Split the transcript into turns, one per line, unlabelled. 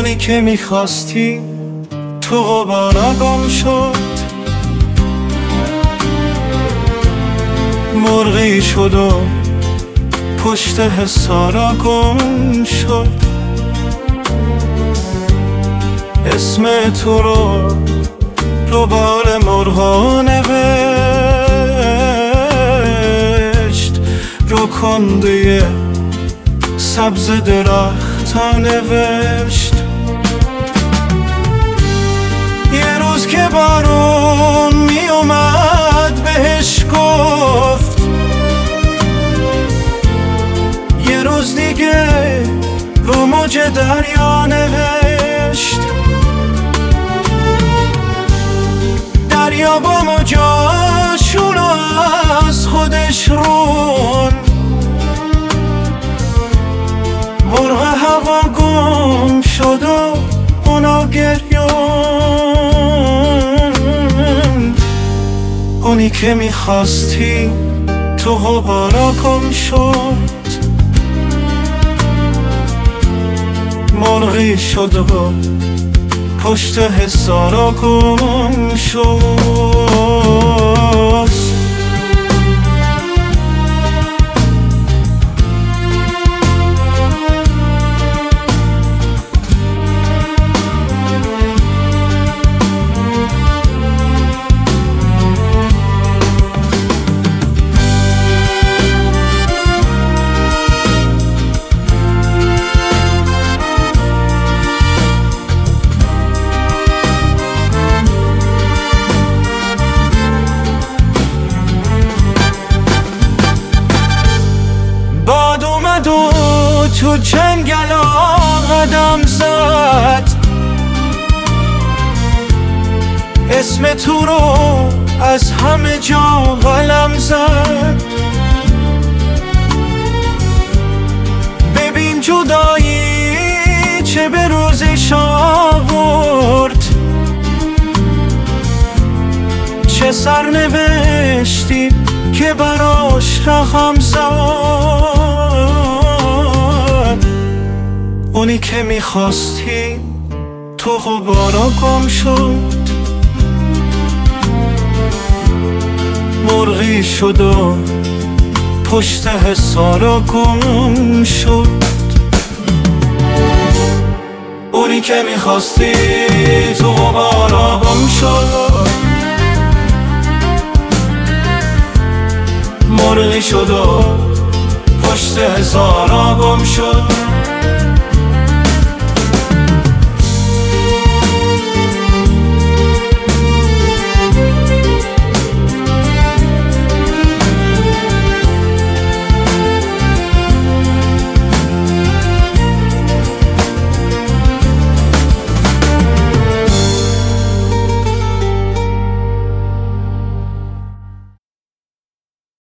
اونی که میخواستی تو غبارا گم شد، مرغی شد و پشت حصارا گم شد. اسم تو رو بال مرغا نوشت، رو کنده سبز درختا نوشت. یه روز که بارون می اومد بهش گفت، یه روز دیگه رو موج دریا نوشت. دریا با موجاشونو از خودش رون، مرغ هوا گم شد و اونا گریون. اونی که میخواستی تو غبارا گم شد، مرغی شد و پشت حصارا گم شد. باد اومد و تو جنگلا قدم زد، اسم تو رو از همه جا قلم زد. ببین جدایی چه به روزش آورد، چه سرنوشتی که براش رقم زد. اونی که میخواستی تو غبارا گم شد، مرغی شد و پشت حصارا گم شد. اونی که میخواستی تو غبارا گم شد، مرغی شد و پشت حصارا گم شد.